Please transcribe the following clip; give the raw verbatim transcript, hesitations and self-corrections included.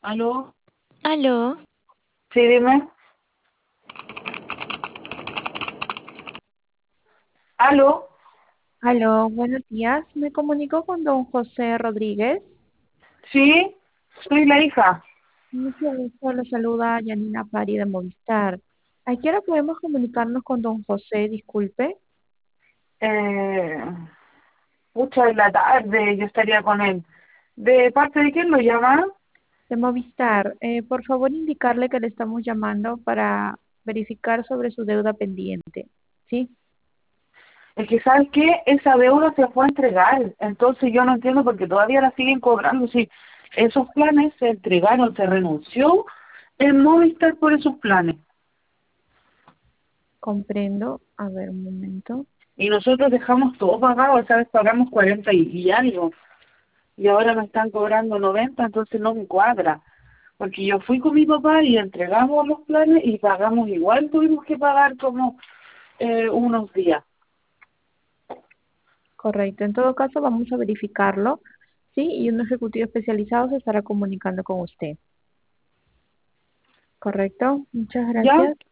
¿Aló? Aló, Sí, dime. ¿Aló? Aló, buenos días. Me comunico con don José Rodríguez. Sí, soy la hija. Mucho gusto, lo saluda Yanina Pari de Movistar. ¿A qué hora podemos comunicarnos con don José? Disculpe. Eh, Pucha, de la tarde yo estaría con él. ¿De parte de quién lo llama? De Movistar. Eh, por favor, indicarle que le estamos llamando para verificar sobre su deuda pendiente. ¿Sí? Es que, ¿sabes qué? Esa deuda se fue a entregar. Entonces yo no entiendo por qué todavía la siguen cobrando. Sí, esos planes se entregaron, se renunció en Movistar por esos planes. Comprendo. A ver, un momento. Y nosotros dejamos todo pagado, ¿sabes? Pagamos cuarenta y, y algo. Y ahora me están cobrando noventa, entonces no me cuadra. Porque yo fui con mi papá y entregamos los planes y pagamos igual, tuvimos que pagar como eh, unos días. Correcto. En todo caso, vamos a verificarlo. ¿Sí? Y un ejecutivo especializado se estará comunicando con usted. Correcto. Muchas ¿Ya? gracias.